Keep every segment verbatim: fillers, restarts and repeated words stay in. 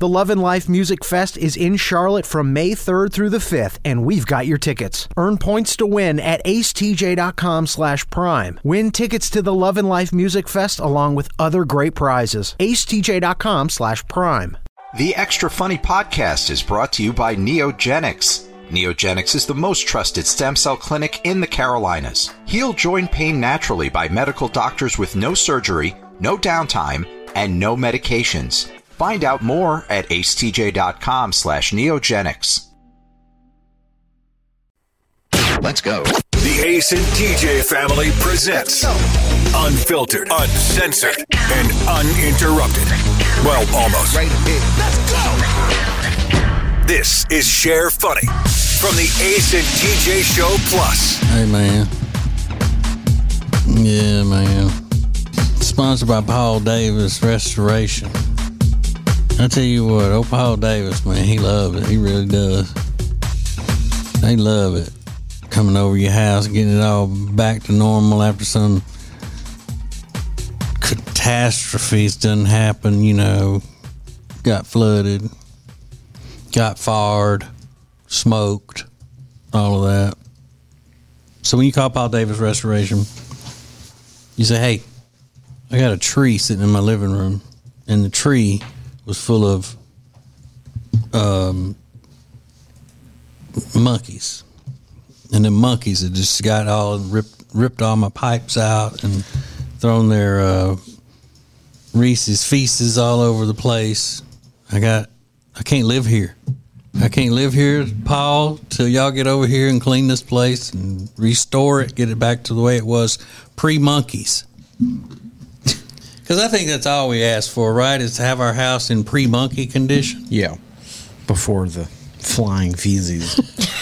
The Love and Life Music Fest is in Charlotte from May third through the fifth, and we've got your tickets. Earn points to win at acetj.com slash prime. Win tickets to the Love and Life Music Fest along with other great prizes. acetj.com slash prime. The Extra Funny Podcast is brought to you by Neogenics. Neogenics is the most trusted stem cell clinic in the Carolinas. Heal joint pain naturally by medical doctors with no surgery, no downtime, and no medications. Find out more at acetj.com slash neogenics. Let's go. The Ace and T J family presents Unfiltered, Uncensored, and Uninterrupted. Well, almost. Right here. Let's go. This is Share Funny from the Ace and T J Show Plus. Hey, man. Yeah, man. Sponsored by Paul Davis Restoration. I tell you what, old Paul Davis, man, he loves it. He really does. They love it. Coming over your house, getting it all back to normal after some catastrophes done happen, you know, got flooded, got fired, smoked, all of that. So when you call Paul Davis Restoration, you say, hey, I got a tree sitting in my living room, and the tree was full of um, monkeys. And the monkeys had just got all ripped, ripped all my pipes out and thrown their uh, Reese's Feasts all over the place. I got, I can't live here. I can't live here, Paul, till y'all get over here and clean this place and restore it, get it back to the way it was pre-monkeys. Because I think that's all we ask for, right, is to have our house in pre-monkey condition. Yeah, before the flying feces.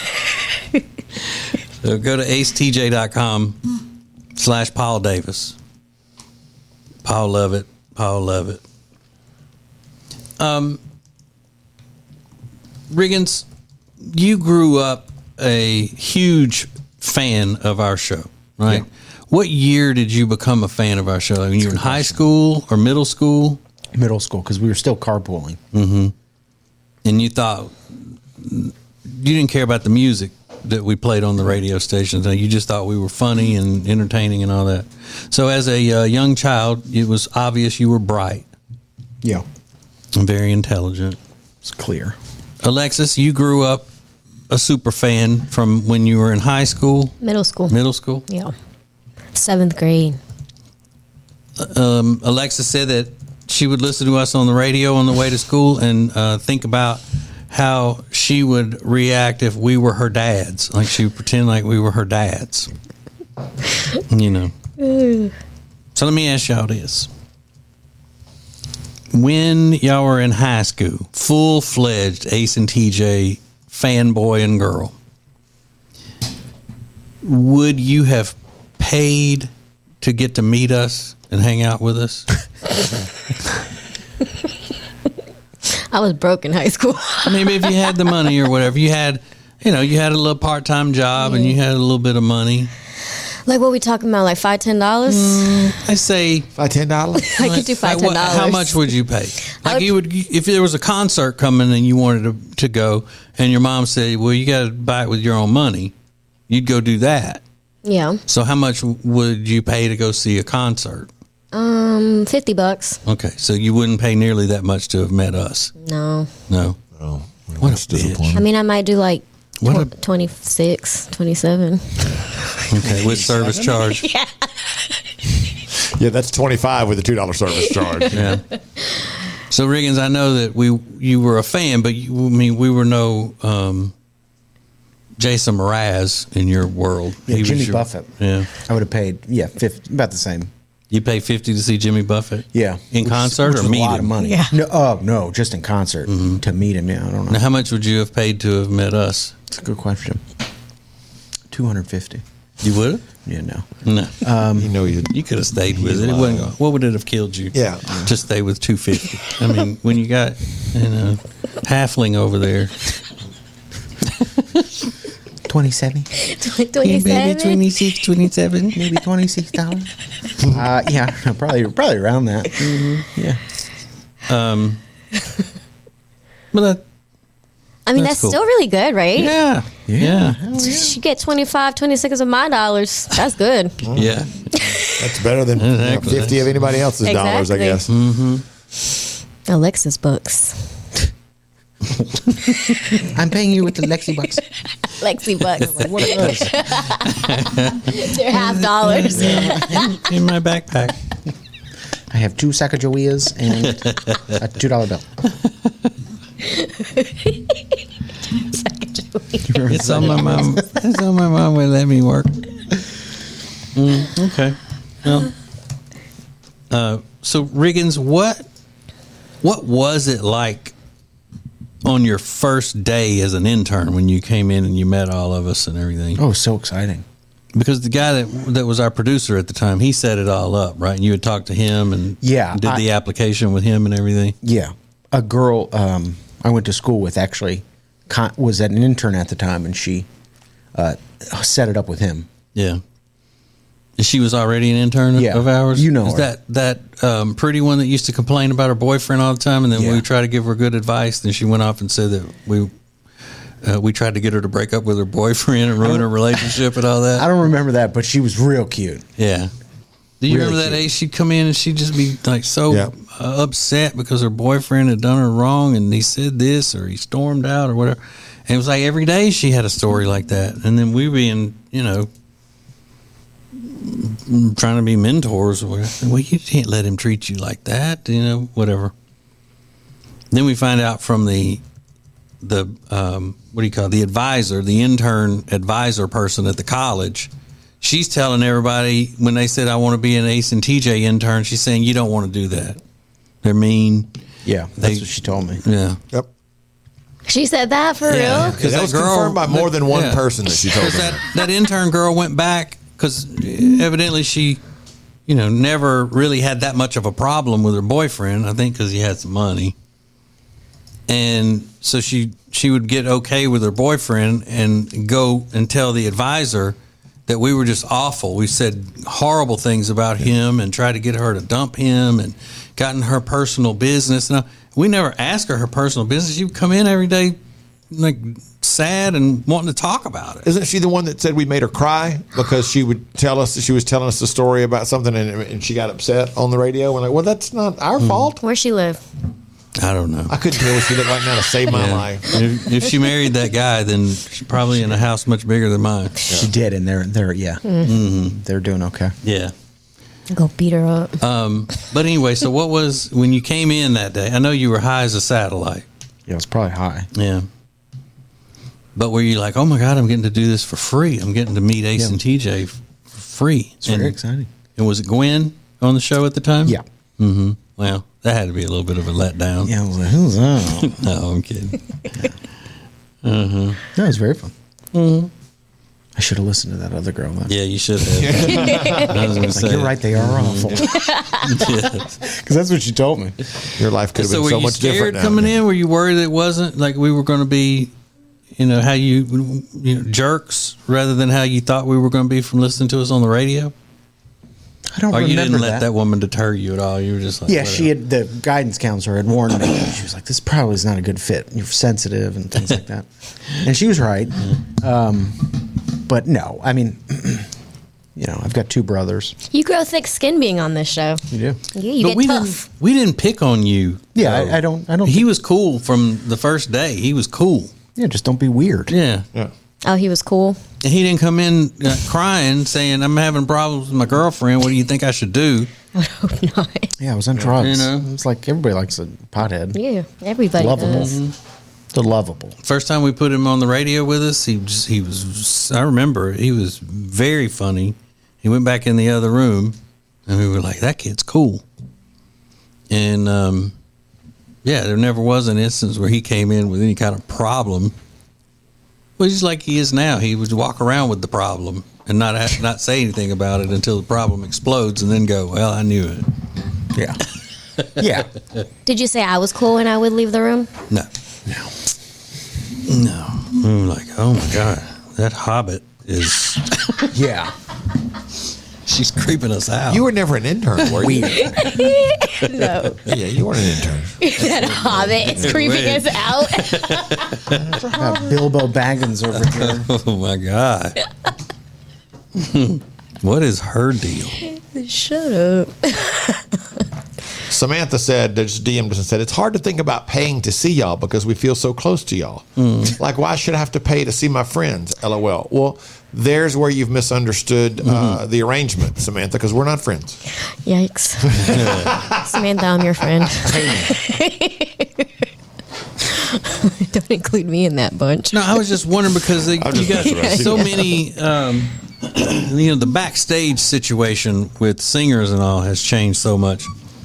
So go to acetj.com slash Paul Davis. Paul love it. Paul love it. Um, Riggins, you grew up a huge fan of our show, right? Yeah. What year did you become a fan of our show? When you were in high school or middle school? Middle school, because we were still carpooling. Mm-hmm. And you thought, you didn't care about the music that we played on the radio stations. You just thought we were funny and entertaining and all that. So as a uh, young child, it was obvious you were bright. Yeah. And very intelligent. It's clear. Alexis, you grew up a super fan from when you were in high school? Middle school. Middle school? Yeah. Seventh grade. Um, Alexis said that she would listen to us on the radio on the way to school and uh, think about how she would react if we were her dads. Like she would pretend like we were her dads. You know. So let me ask y'all this. When y'all were in high school, full-fledged Ace and T J fanboy and girl, would you have paid to get to meet us and hang out with us? I was broke in high school. I mean, if you had the money or whatever, you had, you know, you had a little part-time job, yeah, and you had a little bit of money. Like what we talking about, like five, ten dollars? Mm, I say five, ten dollars. I could do five, ten dollars. How much would you pay? Like would, you would, if there was a concert coming and you wanted to, to go, and your mom said, "Well, you got to buy it with your own money," you'd go do that. Yeah. So how much would you pay to go see a concert? Um, fifty bucks. Okay, so you wouldn't pay nearly that much to have met us. No. No. Oh, what a bitch. I mean, I might do like what a, twenty-six, twenty-seven. Okay, with service charge. Yeah. Yeah, that's twenty-five with a two dollar service charge. Yeah. So Riggins, I know that we you were a fan, but you, I mean we were no um, Jason Mraz in your world. Yeah, he Jimmy was your, Buffett. Yeah, I would have paid. Yeah, fifty, about the same. You pay fifty to see Jimmy Buffett? Yeah, in which concert is, or meet him? A lot of money. Yeah. No, oh no, just in concert mm-hmm. to meet him. Yeah, I don't know. Now, how much would you have paid to have met us? That's a good question. Two hundred fifty. You would have? Yeah, no. No. Um, you know, you you could have stayed with it. It wasn't, what would it have killed you? Yeah, to stay with two fifty. I mean, when you got you know halfling over there. twenty-seven. twenty-seven? Yeah, maybe twenty-six, twenty-seven. Maybe twenty-six dollars. uh, yeah, probably probably around that. Mm-hmm. Yeah. Um, But that, I mean, That's that's, cool. still really good, right? yeah, yeah, You get twenty-five, twenty-six of my dollars. That's good. yeah. That's better than you know, Exactly. fifty of anybody else's dollars, I Exactly. guess. Alexis bucks. I'm paying you with the Lexi bucks. Lexi bucks. What are those? They're half dollars. In my backpack. I have two Sacagaweas and a two dollar bill. It's on my mom. It's on my mom would let me work. Mm, okay. Well, uh, so Riggins, what what was it like on your first day as an intern when you came in and you met all of us and everything? Oh, so exciting. Because the guy that that was our producer at the time, he set it all up, right? And you had talked to him and Yeah, did I- the application with him and everything. Yeah. A girl um, I went to school with actually con- was an intern at the time, and she uh, set it up with him. Yeah. She was already an intern Yeah. of ours? You know Is her. that that um, pretty one that used to complain about her boyfriend all the time, and then Yeah. we tried to give her good advice, then she went off and said that we uh, we tried to get her to break up with her boyfriend and ruin her relationship and all that? I don't remember that, but she was real cute. Yeah. Do you Really remember that cute. age? She'd come in and she'd just be like so Yeah. uh, upset because her boyfriend had done her wrong and he said this or he stormed out or whatever. And it was like every day she had a story like that. And then we being, you know, trying to be mentors or whatever. Well, you can't let him treat you like that, you know, whatever. Then we find out from the the um, what do you call it? The advisor, the intern advisor person at the college. She's telling everybody when they said I want to be an Ace and T J intern, she's saying you don't want to do that. They're mean. Yeah, that's They- what she told me. Yeah. Yep. She said that for Yeah. real? Because that was confirmed by more than one person that she told me. That, that intern girl went back because evidently she, you know, never really had that much of a problem with her boyfriend. I think because he had some money, and so she she would get okay with her boyfriend and go and tell the advisor that we were just awful. We said horrible things about him and tried to get her to dump him and got in her personal business. Now, we never asked her her personal business. She would come in every day like sad and wanting to talk about it. Isn't she the one that said we made her cry because she would tell us that she was telling us a story about something and, and she got upset on the radio? We're like, well, that's not our fault. Where she live? I don't know. I couldn't tell what she looked like now to save my Yeah. life. If, if she married that guy, then she's probably in a house much bigger than mine. She did, and they're they're yeah, Mm-hmm. they're doing okay. Yeah. Go beat her up. Um, but anyway, so what was when you came in that day? I know you were high as a satellite. Yeah, it's probably high. Yeah. But were you like, oh my God, I'm getting to do this for free? I'm getting to meet Ace Yeah. and T J f- for free. It's and, very exciting. And was it Gwen on the show at the time? Yeah, Mm-hmm. Well, that had to be a little bit of a letdown. yeah. I was like, who's that? No, I'm kidding. No, it was very fun. Mm-hmm. I should have listened to that other girl. Then. Yeah, you should have. I was going to Like, say. you're right. They are awful. Yeah. Because that's what she told me. Your life could have So been were so you much scared different now. coming in? Were you worried it wasn't like we were going to be, you know, how you, you know, jerks rather than how you thought we were going to be from listening to us on the radio? I don't Or remember you didn't let that. that woman deter you at all? You were just like, Yeah, whatever. she had the guidance counselor had warned me. She was like, "This probably is not a good fit. You're sensitive and things like that." And she was right. Um, but no, I mean, you know, I've got two brothers. You grow thick skin being on this show. You do? Yeah, you But get we tough. didn't. We didn't pick on you. Yeah, though. I, I don't. I don't. He think- was cool from the first day. He was cool. Yeah, just don't be weird. Yeah. Yeah. Oh, he was cool. And he didn't come in uh, crying, saying, "I'm having problems with my girlfriend. What do you think I should do?" I hope not. Yeah, I was on drugs. You know? It's like everybody likes a pothead. Yeah, everybody Lovable. does. They're lovable. First time we put him on the radio with us, he just, he was. I remember he was very funny. He went back in the other room, and we were like, "That kid's cool." And um, yeah, there never was an instance where he came in with any kind of problem. Well, he's like he is now. He would walk around with the problem and not have, not say anything about it until the problem explodes, and then go, "Well, I knew it." Yeah. Yeah. Did you say I was cool and I would leave the room? No, no, no. We were like, "Oh my God, that Hobbit is." Yeah. She's creeping us out. You were never an intern, were you? No. Yeah, you weren't an intern. That hobbit is creeping us out. Got Bilbo Baggins over here. Oh my God. What is her deal? Shut up. Samantha said, just D M'd us and said, it's hard to think about paying to see y'all because we feel so close to y'all. Mm. Like, why should I have to pay to see my friends? LOL. Well, there's where you've misunderstood mm-hmm. uh, the arrangement, Samantha, because we're not friends. Yikes. Samantha, I'm your friend. Don't include me in that bunch. No, I was just wondering because they, you got so many, um, you know, the backstage situation with singers and all has changed so much.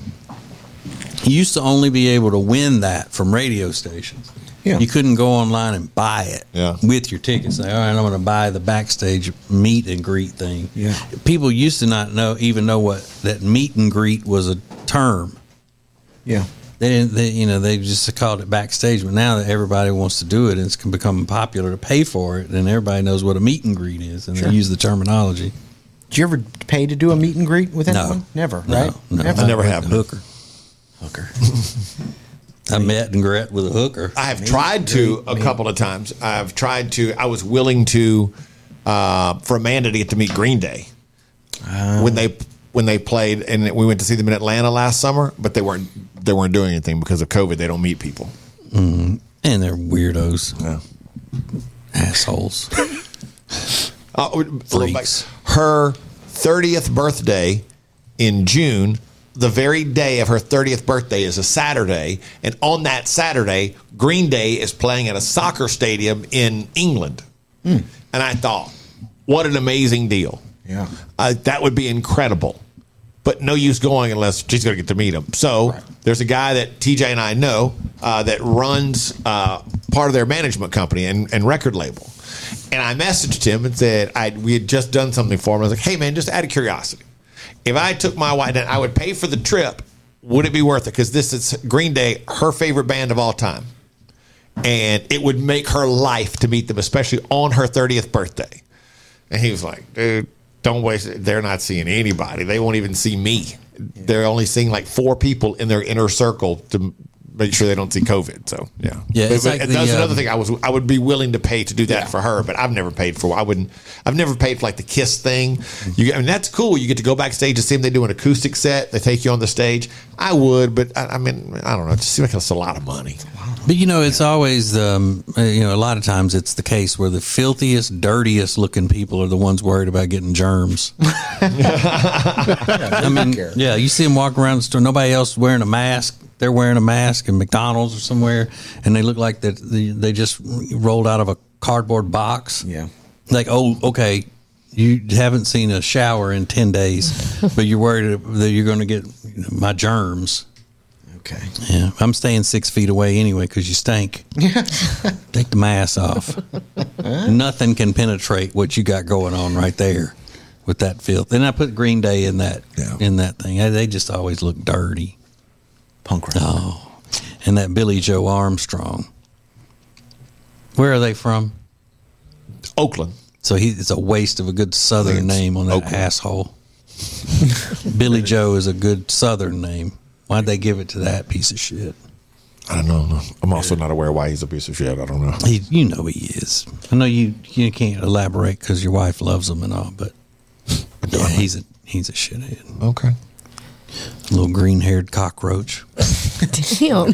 You used to only be able to win that from radio stations. Yeah. You couldn't go online and buy it yeah. with your tickets. Like, all right, I'm going to buy the backstage meet and greet thing. Yeah. People used to not know even know what that meet and greet was a term. Yeah. They didn't. They, you know, they just called it backstage. But now that everybody wants to do it, and it's becoming popular to pay for it, and everybody knows what a meet and greet is, and sure. they use the terminology. Did you ever pay to do a meet and greet with anyone? No. Never, no, right? No, never. I never have. Hooker. Hooker. I met and greet with a hooker. I have tried to a couple of times. I've tried to. I was willing to uh, for Amanda to get to meet Green Day uh, when they when they played, and we went to see them in Atlanta last summer. But they weren't they weren't doing anything because of COVID. They don't meet people, mm, and they're weirdos, yeah. assholes, uh, freaks. Her thirtieth birthday in June. The very day of her thirtieth birthday is a Saturday, and on that Saturday, Green Day is playing at a soccer stadium in England. Mm. And I thought, what an amazing deal. Yeah. Uh, that would be incredible. But no use going unless she's going to get to meet him. So right. there's a guy that T J and I know uh, that runs uh, part of their management company and, and record label. And I messaged him and said I we had just done something for him. I was like, hey, man, just out of curiosity. If I took my wife and I would pay for the trip, would it be worth it? Because this is Green Day, her favorite band of all time. And it would make her life to meet them, especially on her thirtieth birthday. And he was like, dude, don't waste it. They're not seeing anybody. They won't even see me. They're only seeing like four people in their inner circle to make sure they don't see COVID. So, yeah. Yeah, but, but like that's the, another um, thing I was I would be willing to pay to do that yeah. for her, but I've never paid for I wouldn't I've never paid for like the Kiss thing. You I mean that's cool. You get to go backstage and see them. They do an acoustic set. They take you on the stage. I would, but I, I mean, I don't know. It just seems like it's a lot of money. But you know, it's always um, you know, a lot of times it's the case where the filthiest, dirtiest looking people are the ones worried about getting germs. I mean, yeah, you see them walk around the store. Nobody else wearing a mask. They're wearing a mask in McDonald's or somewhere, and they look like that they, they just rolled out of a cardboard box. Yeah, like, oh, okay, you haven't seen a shower in ten days, but you're worried that you're going to get my germs. Okay. Yeah, I'm staying six feet away anyway because you stink. Take the mask off. Nothing can penetrate what you got going on right there with that filth. And I put Green Day in that yeah. in that thing. They just always look dirty. Punk rock. Oh, and that Billy Joe Armstrong. Where are they from? Oakland. So he, it's a waste of a good Southern name on that Oakland. asshole. Billy Joe is a good Southern name. Why'd they give it to that piece of shit? I don't know. I'm also not aware why he's a piece of shit. I don't know. He, you know he is. I know you. You can't elaborate because your wife loves him and all, but yeah, he's a he's a shithead. Okay. A little green-haired cockroach. Damn.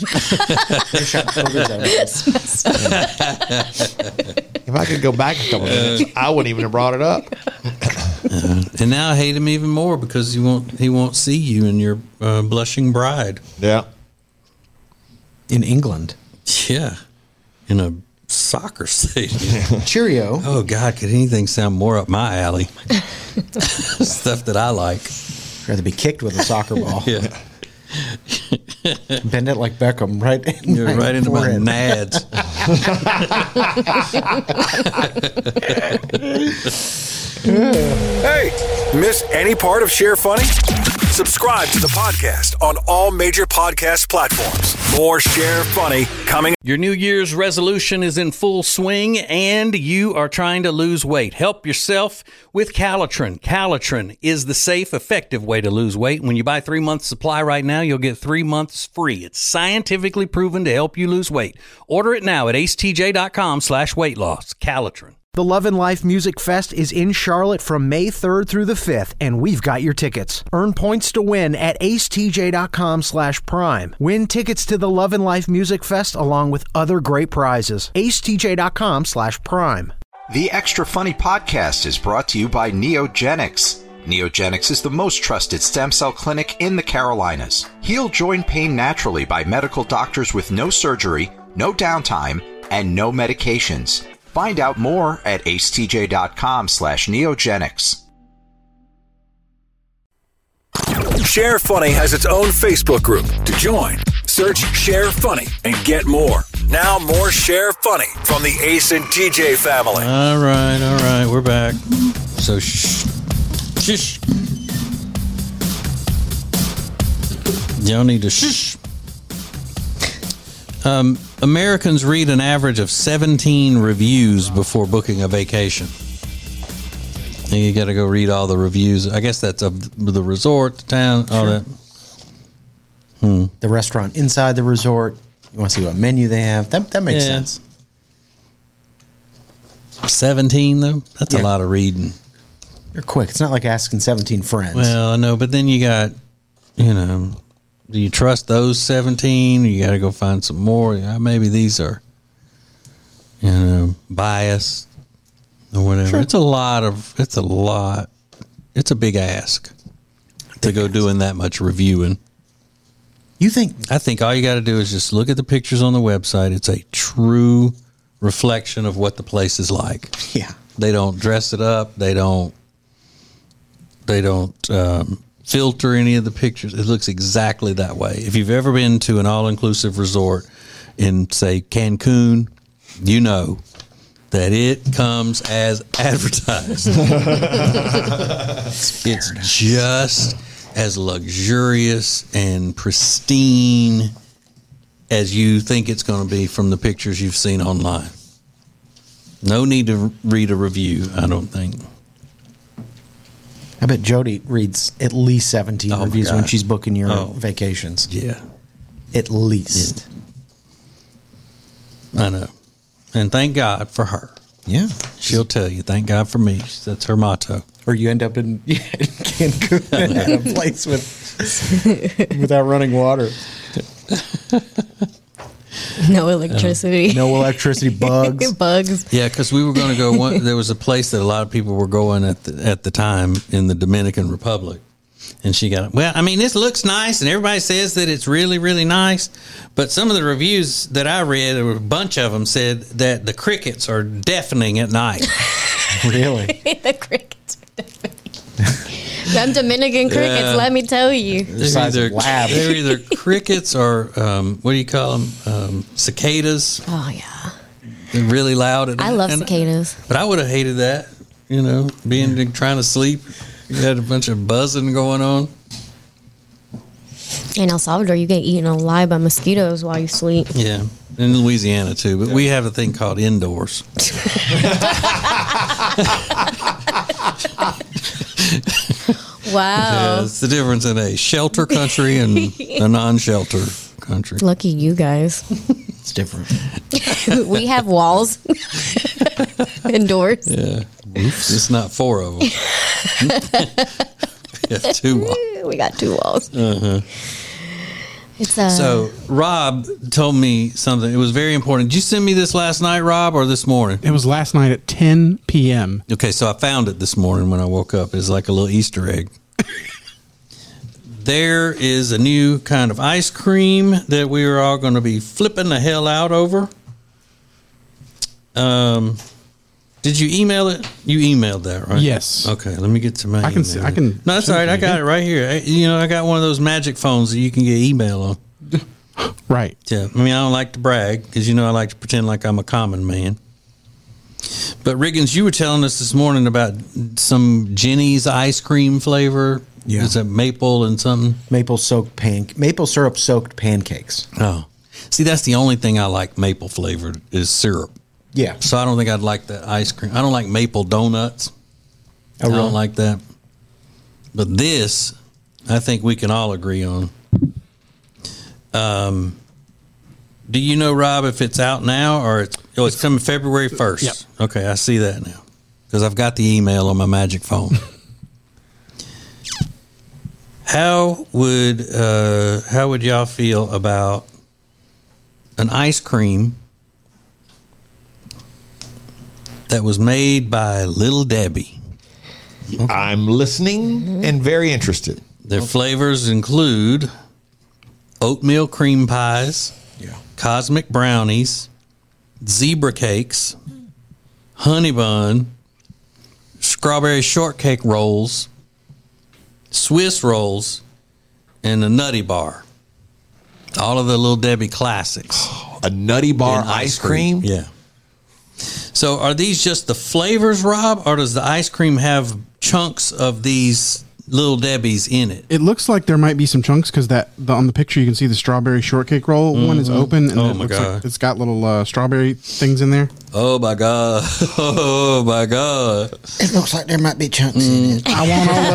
If I could go back a couple minutes, I wouldn't even have brought it up. Uh, and now I hate him even more because he won't he won't see you and your uh, blushing bride. Yeah. In England. Yeah. In a soccer stadium. Cheerio. Oh, God, could anything sound more up my alley? Stuff that I like. I'd rather be kicked with a soccer ball. Yeah. Bend it like Beckham, right? In You're right into my nads. Hey, miss any part of Share Funny? Subscribe to the podcast on all major podcast platforms. More Share Funny coming. Your New Year's resolution is in full swing and you are trying to lose weight. Help yourself with Calitrin. Calitrin is the safe, effective way to lose weight. When you buy three months supply right now, you'll get three months free. It's scientifically proven to help you lose weight. Order it now at acetj.com slash weight loss. Calitrin. The Love and Life Music Fest is in Charlotte from May third through the fifth, and we've got your tickets. Earn points to win at acetj.com slash prime. Win tickets to the Love and Life Music Fest along with other great prizes. acetj.com slash prime. The Extra Funny podcast is brought to you by Neogenics. Neogenics is the most trusted stem cell clinic in the Carolinas. Heal joint pain naturally by medical doctors with no surgery, no downtime, and no medications. Find out more at acetj.com slash neogenics. Share Funny has its own Facebook group. To join, search Share Funny and get more. Now more Share Funny from the Ace and T J family. All right, all right, we're back. So shh, shush. Y'all need to shh. Um, Americans read an average of seventeen reviews before booking a vacation. And you got to go read all the reviews. I guess that's of the resort, the town, all Sure. that. Hmm. The restaurant inside the resort. You want to see what menu they have. That that makes Yeah. sense. seventeen, though? That's Yeah. a lot of reading. You're quick. It's not like asking seventeen friends. Well, I know, but then you got, you know, do you trust those seventeen? You got to go find some more. Yeah, maybe these are, you know, biased or whatever. Sure. It's a lot of, it's a lot. It's a big ask to go doing that much reviewing. You think? I think all you got to do is just look at the pictures on the website. It's a true reflection of what the place is like. Yeah. They don't dress it up. They don't, they don't, um, filter any of the pictures. It looks exactly that way. If you've ever been to an all-inclusive resort in, say, Cancun, you know that it comes as advertised. It's just as luxurious and pristine as you think it's going to be from the pictures you've seen online. No need to read a review, I don't think. I bet Jody reads at least seventeen Oh, my reviews when God. she's booking your Oh. vacations. Yeah. At least. I know. And thank God for her. Yeah. She'll tell you, thank God for me. That's her motto. Or you end up in, yeah, in Cancun at a place with without running water. No electricity. No electricity, bugs. Bugs. Yeah, because we were going to go. One, there was a place that a lot of people were going at the, at the time in the Dominican Republic, and she got, well, I mean, this looks nice, and everybody says that it's really, really nice. But some of the reviews that I read, there were a bunch of them said that the crickets are deafening at night. Really? The crickets are deafening. Them Dominican crickets, Yeah. let me tell you. They're size of either, labs. they're either crickets or um, what do you call them? Um, cicadas. Oh, yeah. They're really loud. At I night. love And- cicadas. But I would have hated that, you know, being trying to sleep. You had a bunch of buzzing going on. In El Salvador, you get eaten alive by mosquitoes while you sleep. Yeah, in Louisiana too. But we have a thing called indoors. Wow. Yeah, it's the difference in a shelter country and a non-shelter country. Lucky you guys. It's different. We have walls indoors. Yeah, it's not four of them. We have two walls. We got two walls. Uh-huh. It's uh, So Rob told me something. It was very important. Did you send me this last night, Rob, or this morning? It was last night at ten p.m. Okay, so I found it this morning when I woke up. It's like a little Easter egg. There is a new kind of ice cream that we are all going to be flipping the hell out over. Um, did you email it? You emailed that, right? Yes. Okay, let me get to my. I can see- email. I can No, that's send all it right. I to you. got it right here. I, you know, I got one of those magic phones that you can get email on. Right. Yeah, I mean, I don't like to brag because you know I like to pretend like I'm a common man. But Riggins, you were telling us this morning about some Jenny's ice cream flavor Yeah. Is it maple and something? Maple soaked pan, maple syrup soaked pancakes. Oh, see, that's the only thing I like maple flavored is syrup. Yeah. So I don't think I'd like that ice cream. I don't like maple donuts. Oh, I really? don't like that. But this, I think we can all agree on. Um, do you know, Rob, if it's out now or it's, oh, it's coming February first? Yep. Okay, I see that now because I've got the email on my magic phone. How would uh, how would y'all feel about an ice cream that was made by Little Debbie? I'm listening and very interested. Their flavors include oatmeal cream pies, Yeah. cosmic brownies, zebra cakes, honey bun, strawberry shortcake rolls, Swiss rolls, and a Nutty Bar. All of the Little Debbie classics. A Nutty Bar And ice cream? Yeah. So are these just the flavors, Rob, or does the ice cream have chunks of these Little Debbie's in it? It looks like there might be some chunks because that the, on the picture you can see the strawberry shortcake roll one is open and Oh, it my looks God. like it's got little uh, strawberry things in there. Oh, my God. Oh, my God. It looks like there might be chunks in it. I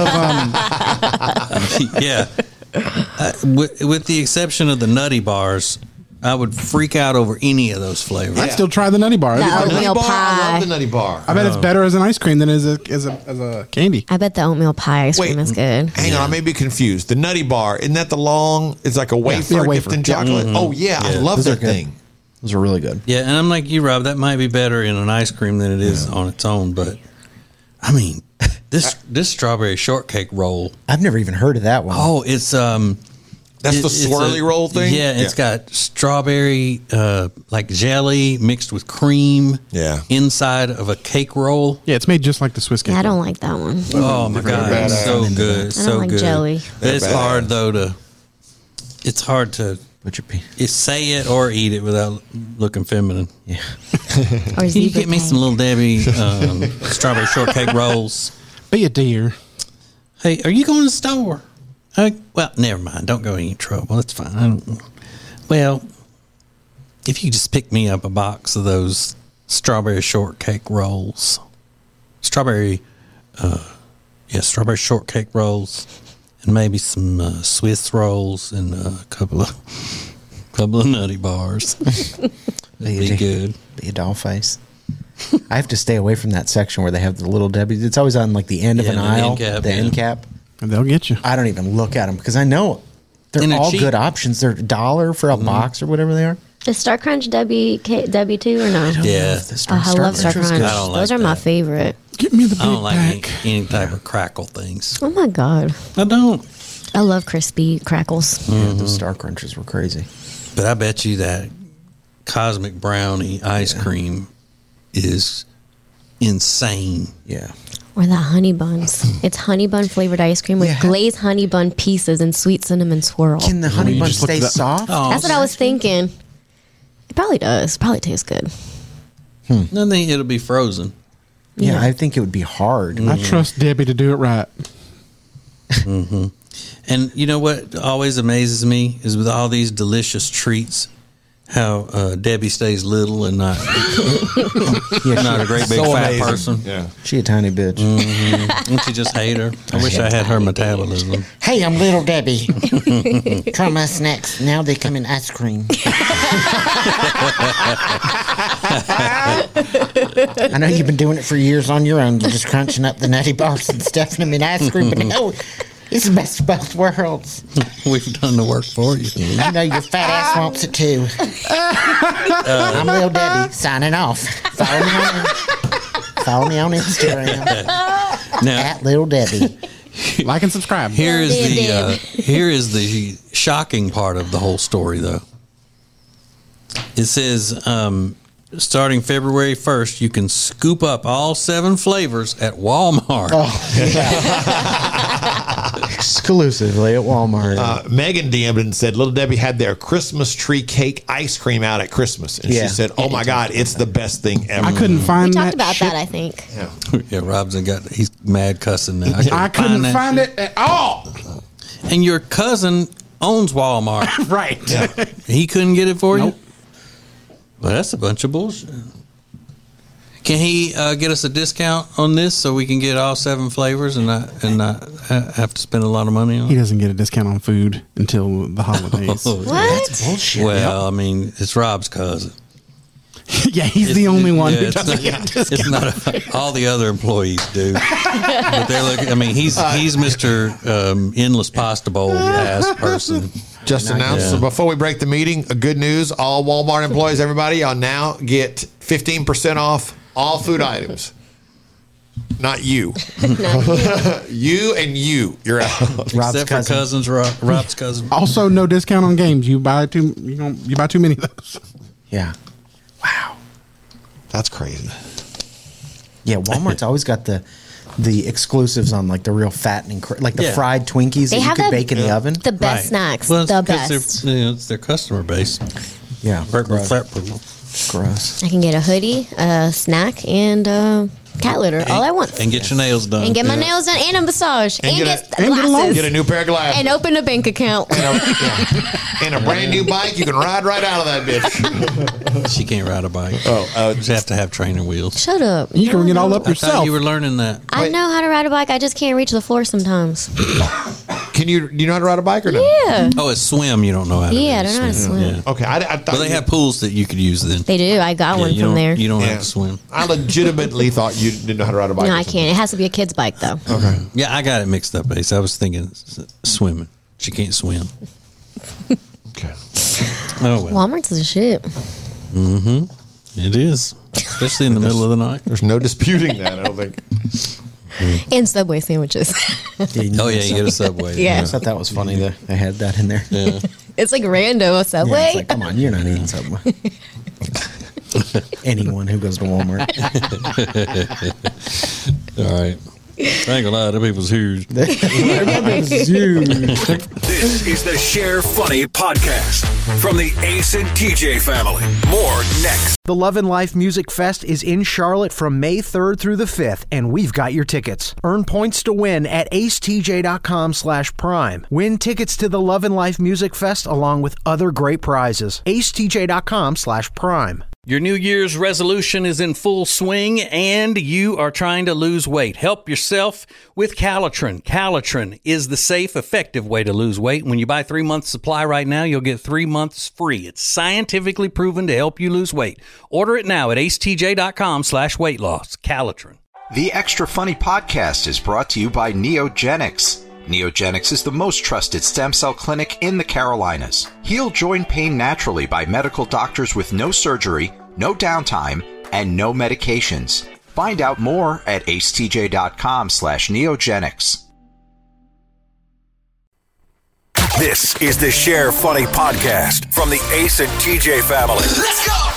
want all of um. Yeah. Uh, with, with the exception of the Nutty Bars, I would freak out over any of those flavors. I'd still try the Nutty Bar. The I Nutty oatmeal Bar? I pie. love the Nutty Bar. bet it's better as an ice cream than as a as a, as a candy. I bet the oatmeal pie ice cream Wait. is good. Hang on, I may be confused. The Nutty Bar, isn't that the long, it's like a wafer Yeah, dipped wafer. in Yeah. chocolate? Oh, yeah, I love Those are that good. thing. Those are really good. Yeah, and I'm like you, Rob. That might be better in an ice cream than it is on its own. But I mean, this this strawberry shortcake roll. I've never even heard of that one. Oh, it's um, That's it- the it's swirly a- roll thing? Yeah, it's got strawberry uh, like jelly mixed with cream. Yeah. inside of a cake roll. Yeah, it's made just like the Swiss cake. Yeah, I don't roll. like that one. Oh my god, badass. it's so good, I don't so like good. jelly. But it's They're hard badass. though to. It's hard to Put your pe- it's say it or eat it without looking feminine. yeah. Or Can you zebra get me cake. some Little Debbie um, strawberry shortcake rolls? Be a dear. Hey, are you going to the store? Uh, well, never mind. Don't go any trouble. It's fine. I don't, well, if you just pick me up a box of those strawberry shortcake rolls, strawberry, uh, yeah, strawberry shortcake rolls, and maybe some uh, Swiss rolls and a couple of couple of Nutty Bars. That'd be good. Be a doll face. I have to stay away from that section where they have the Little Debbie. It's always on like the end Yeah, of an the aisle, end cap, the yeah. end cap. And they'll get you. I don't even look at them because I know they're And they're all cheap. good options. They're a dollar for a box or whatever they are. Is Star Crunch Debbie Ca- Debbie too or no? Yeah, The Oh, I love Star Crunch. I don't like Those are my that. favorite. Give me the big I don't like any, pack. any type of crackle things. Oh my god, I don't. I love crispy crackles. Yeah, the Star Crunchers were crazy. But I bet you that cosmic brownie ice cream is insane. Yeah. Or that honey buns. It's honey bun flavored ice cream with Yeah. glazed honey bun pieces and sweet cinnamon swirl. Can the honey you bun just looked stay it up. soft? Oh, That's what I was thinking. It probably does. Probably tastes good. I think it'll be frozen. Yeah, Yeah. I think it would be hard. I trust Debbie to do it right. And you know what always amazes me is with all these delicious treats, how uh, Debbie stays little and not not a great big So fat amazing. person. Yeah. She a tiny bitch. Don't you just hate her? I wish I had her metabolism. Hey, I'm Little Debbie. Try my snacks. Now they come in ice cream. I know you've been doing it for years on your own. You're just crunching up the Nutty Bars and stuffing them in ice cream. But no, it's the best of both worlds. We've done the work for you. I know your fat ass wants it too. I'm Little Debbie, signing off. Follow me on, follow me on Instagram Now, at Little Debbie. Like and subscribe. here is Yeah, the yeah. uh, here is the shocking part of the whole story, though. It says um, starting February first, you can scoop up all seven flavors at Walmart. Exclusively at Walmart. Uh, Megan D M'd and said Little Debbie had their Christmas tree cake ice cream out at Christmas. And Yeah. she said, oh my God, it's the best thing ever. I couldn't We find talked that about shit. that, I think. Yeah. Yeah, Robson got he's mad cussing now. I couldn't that find shit. it at all. And your cousin owns Walmart. Right. Yeah. He couldn't get it for Nope. you? Well, that's a bunch of bullshit. Can he uh, get us a discount on this so we can get all seven flavors and not and not ha- have to spend a lot of money on He it? doesn't get a discount on food until the holidays. What? Bullshit. Well, I mean, it's Rob's cousin. Yeah, he's It's- the only one yeah, who it's doesn't not, get a discount. It's not a, all the other employees do, but they're looking. I mean, he's he's Mister Um, endless pasta bowl ass person. Just announced. Yeah. So before we break the meeting, a good news. All Walmart employees, everybody, y'all now get fifteen percent off all food items. Not you. You and you. You're out. Rob's Except for cousin. cousins, Rob, Rob's cousin. Also, no discount on games. You buy too, you know, you buy too many of those. Yeah. Wow. That's crazy. Yeah, Walmart's always got the the exclusives on like the real fattening, cr- like the Yeah. fried Twinkies They that you have could the- bake in the oven. The best Right. snacks. Well, it's the 'cause best. they're- you know, it's their customer base. Yeah, gross. gross. I can get a hoodie, a snack, and uh, cat litter all at once. And get your nails done. And get my Yeah. nails done and a massage. And, get get, a- and get a loan. glasses. Get a new pair of glasses. And open a bank account. And a brand new bike. You can ride right out of that bitch. She can't ride a bike. Oh, uh, Just have to have training wheels. Shut up. You can No, bring it all no. up I yourself. thought you were learning that. I know how to ride a bike. I just can't reach the floor sometimes. Can you? Do you know how to ride a bike or no? Yeah. Oh, it's swim. You don't know how to. Yeah, I do don't know how to swim. Yeah. Okay, I, I thought. But they you- have pools that you could use then. They do. I got Yeah, one you from don't, there. You don't Yeah. have to swim. I legitimately thought you didn't know how to ride a bike. No, or I something. can't. It has to be a kid's bike, though. Okay. Yeah, I got it mixed up, Ace. I was thinking s- swimming. She can't swim. Okay. Oh well, Walmart's the shit. it is, especially in the middle of the night. There's no disputing that. I don't think. And Subway sandwiches. Oh yeah, you get a Subway. Yeah. I thought that was funny that they had that in there. Yeah. It's like random. A Yeah, Subway? it's like, come on, you're not eating Subway. Anyone who goes to Walmart. All right. I ain't gonna lie, them people's huge. This is the Share Funny podcast from the Ace and T J family. More next. The Love and Life Music Fest is in Charlotte from May third through the fifth, and we've got your tickets. Earn points to win at acetj.com slash prime. Win tickets to the Love and Life Music Fest along with other great prizes. acetj.com slash prime. Your New Year's resolution is in full swing and you are trying to lose weight. Help yourself with Calitrin. Calitrin is the safe, effective way to lose weight. When you buy three months supply right now, you'll get three months free. It's scientifically proven to help you lose weight. Order it now at acetj.com slash weight loss. Calitrin. The Extra Funny podcast is brought to you by Neogenics. Neogenics is the most trusted stem cell clinic in the Carolinas. Heal joint pain naturally by medical doctors with no surgery, no downtime, and no medications. Find out more at acetj.com slash neogenics. This is the Share Funny podcast from the Ace and T J family. Let's go!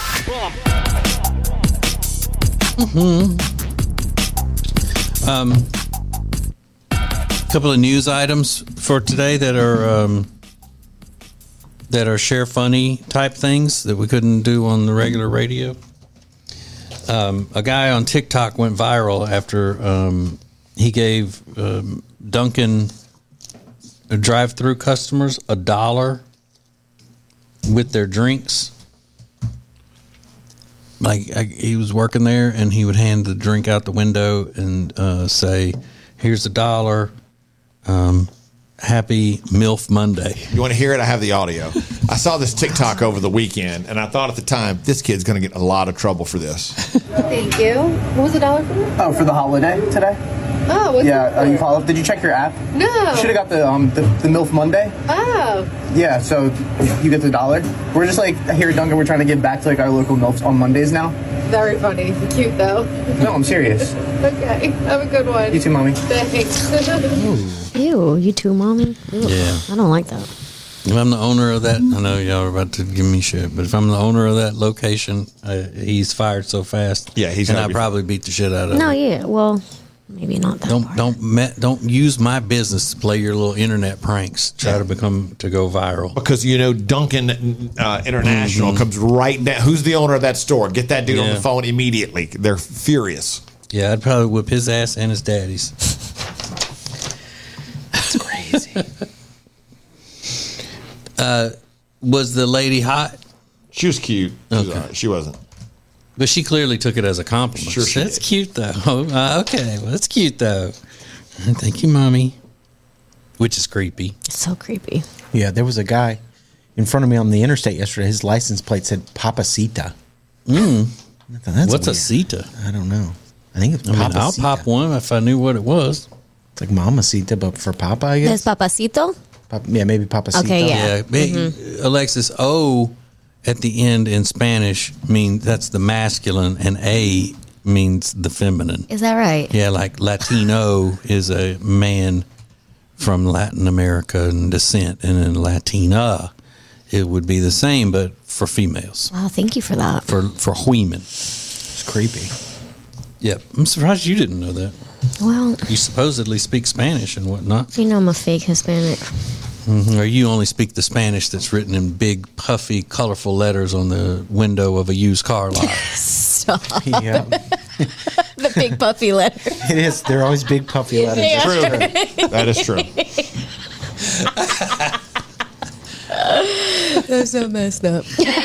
Um, couple of news items for today that are um, that are Share Funny type things that we couldn't do on the regular radio. Um, a guy on TikTok went viral after um, he gave um, Dunkin' drive-through customers a dollar with their drinks. Like I, he was working there, and he would hand the drink out the window and uh, say, "Here's a dollar. Um, happy MILF Monday." You want to hear it? I have the audio. I saw this TikTok over the weekend, and I thought at the time, this kid's going to get a lot of trouble for this. Thank you. What was the dollar for? Oh, for the holiday today? Oh, what's Yeah, it uh, you for? follow. Did you check your app? No. You should have got the um the, the MILF Monday. Oh. Yeah, so you get the dollar. We're just like here at Dunkin', we're trying to give back to like our local MILFs on Mondays now. Very funny. Cute, though. No, I'm serious. Okay. Have a good one. You too, mommy. Thanks. Ew, you too, mommy? Ew. Yeah. I don't like that. If I'm the owner of that, I know y'all are about to give me shit, but if I'm the owner of that location, uh, he's fired so fast. Yeah, he's and gotta I be- probably beat the shit out of No, him. yeah. Well, maybe not that Don't far. don't me, don't use my business to play your little internet pranks. Try to become to go viral. Because you know Duncan uh, International Mhm. comes right down. Who's the owner of that store? Get that dude on Yeah. the phone immediately. They're furious. Yeah, I'd probably whip his ass and his daddy's. That's crazy. uh, was the lady hot? She was cute. She, was Okay. all right. She wasn't. But she clearly took it as a compliment. Sure she That's did. cute, though. Uh, okay, well, that's cute, though. Thank you, Mommy. Which is creepy. It's so creepy. Yeah, there was a guy in front of me on the interstate yesterday. His license plate said Papacita. Mm. I thought, That's What's a weird. Sita? I don't know. I think it's I mean, Papacita. I'll pop one if I knew what it was. It's like Mamacita, but for Papa, I There's guess. Papacito? Papa, yeah, maybe Papacita. Okay, yeah. Yeah, big- Alexis, O at the end in Spanish means that's the masculine, and A means the feminine. Is that right? Yeah, like Latino is a man from Latin America and descent, and then Latina, it would be the same, but for females, Wow, thank you for that. for for women. It's creepy. Yep, I'm surprised you didn't know that. Well, You supposedly speak Spanish and whatnot. you know I'm a fake Hispanic. Mhm. Or you only speak the Spanish that's written in big, puffy, colorful letters on the window of a used car lot. Stop. Yeah, The big puffy letter. it is. They're always big puffy letters. Yeah. True. That is true. That's so messed up.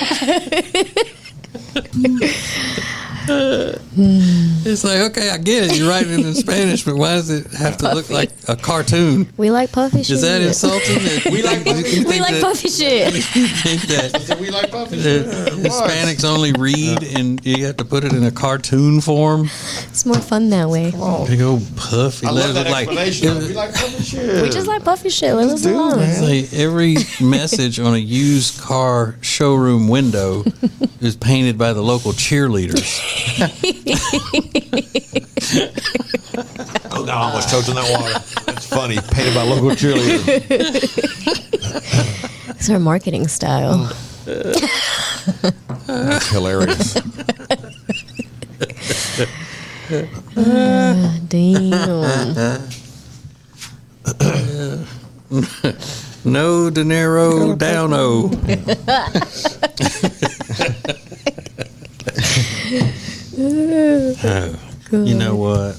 It's like, okay, I get it. You're writing it in Spanish, but why does it have to look like a cartoon? We like puffy shit. Is that insulting? That We like puffy you We think like that- puffy shit. You think that We like puffy. uh, Hispanics only read and you have to put it in a cartoon form? It's more fun that way. Big old puffy I love letters that look like explanation. we like puffy shit. We just like puffy shit. Leave us do, alone. man. It's like every message on a used car showroom window is painted by the local cheerleaders. Oh, no, I almost choked on that water. That's funny. Painted by local cheerleader. It's our marketing style. That's hilarious. Ah, damn. No dinero downo. Oh, you know what?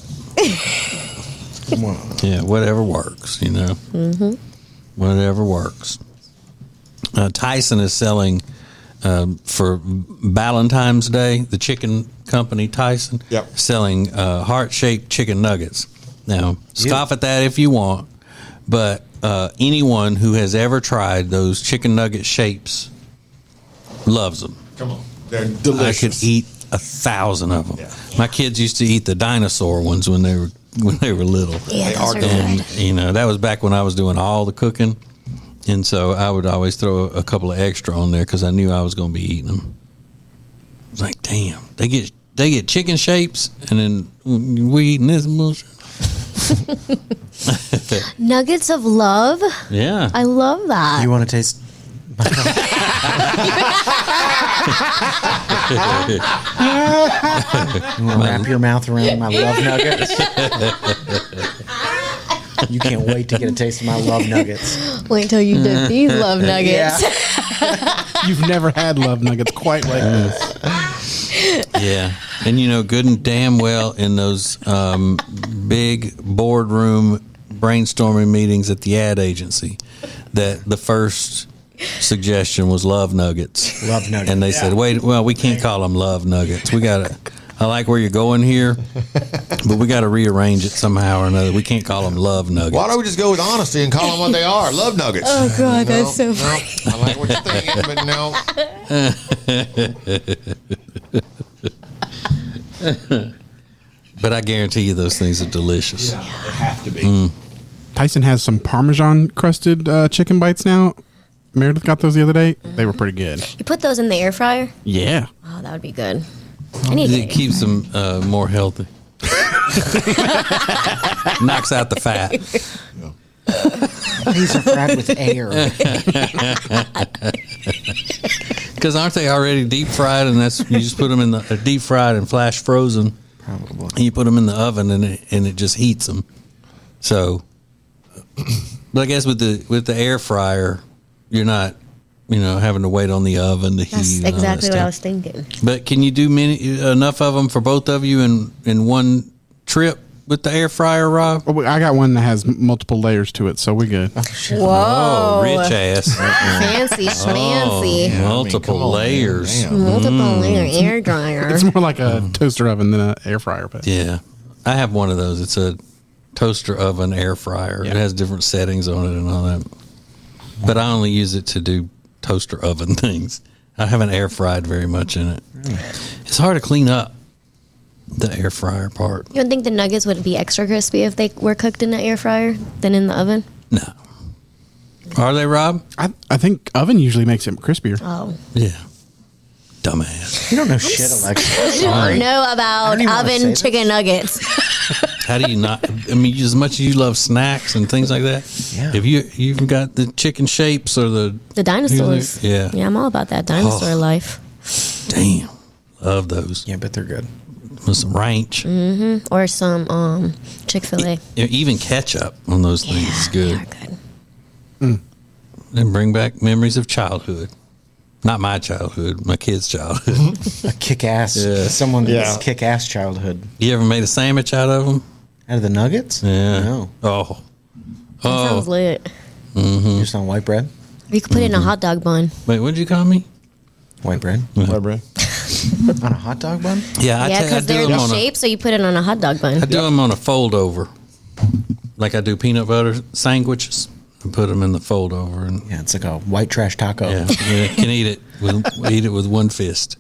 Yeah, whatever works, you know. Mm-hmm. Whatever works. Uh, Tyson is selling um, for Valentine's Day, the chicken company Tyson, Yep. selling uh, heart-shaped chicken nuggets. Now, scoff at that if you want, but uh, anyone who has ever tried those chicken nugget shapes loves them. Come on. They're I delicious. could eat a thousand of them. Yeah. My kids used to eat the dinosaur ones when they were when they were little. Yeah, They those are are And good. you know, that was back when I was doing all the cooking, and so I would always throw a couple of extra on there because I knew I was going to be eating them. I was like, damn, they get they get chicken shapes, and then we eating this bullshit. Nuggets of love. Yeah, I love that. You want to taste? You want to wrap your mouth around my love nuggets? You can't wait to get a taste of my love nuggets. Wait till you dip these love nuggets. You've never had love nuggets quite like this. yeah, and you know, good and damn well in those um, big boardroom brainstorming meetings at the ad agency, that the first suggestion was love nuggets. Love nuggets. And they said, wait, well, we can't call them love nuggets. We got to, I like where you're going here, but we got to rearrange it somehow or another. We can't call them love nuggets. Why don't we just go with honesty and call them what they are? Love nuggets. Oh, God, No, that's so no, funny. I like what you're thinking, but no. But I guarantee you those things are delicious. They have to be. Tyson has some Parmesan crusted uh, chicken bites now. Meredith got those the other day. They were pretty good. You put those in the air fryer? Yeah. Oh, that would be good. I need It to. keeps them uh, more healthy. Knocks out the fat. These are fried with air. Because aren't they already deep fried? And that's you just put them in the uh, deep fried and flash frozen. Probably. And you put them in the oven, and it, and it just heats them. So, but I guess with the with the air fryer, you're not, you know, having to wait on the oven to That's heat. and all that exactly what I stuff. was thinking. But can you do many enough of them for both of you in in one trip with the air fryer, Rob? Oh, I got one that has multiple layers to it, so we're good. Whoa. Oh, rich ass. Fancy schmancy. Oh, multiple on, layers. man. Damn. Multiple layer air dryer. It's more like a toaster oven than an air fryer. But Yeah, I have one of those. It's a toaster oven air fryer. It has different settings on it and all that. But I only use it to do toaster oven things. I haven't air fried very much in it. It's hard to clean up the air fryer part. You would think the nuggets would be extra crispy if they were cooked in the air fryer than in the oven? No. Are they, Rob? I, I think oven usually makes it crispier. Oh. Yeah. Dumbass. You don't know shit, Alexa. I don't know about don't even wanna say oven this. chicken nuggets. How do you not? I mean, as much as you love snacks and things like that. Yeah. Have you you even got the chicken shapes or the The dinosaurs. Yeah. Yeah, I'm all about that dinosaur Oh. life. Damn, love those Yeah, but they're good. with some ranch. Mm-hmm. Or some um, Chick-fil-A. Yeah, even ketchup on those things is good. They're good. And bring back memories of childhood. Not my childhood, my kids' childhood. A kick-ass. Yeah. Someone's Yeah. kick-ass childhood. You ever made a sandwich out of them? Out of the nuggets? Yeah. No. Oh. That Oh. sounds lit. Just on white bread? You could put it in a hot dog bun. Wait, what'd you call me? White bread? What, bro? On a hot dog bun? Yeah, I, yeah, ta- I because do they're them the on shape, so you put it on a hot dog bun. a, I do them on a fold over, like I do peanut butter sandwiches. And put them in the fold over, and Yeah, it's like a white trash taco. yeah, you can eat it with eat it with one fist.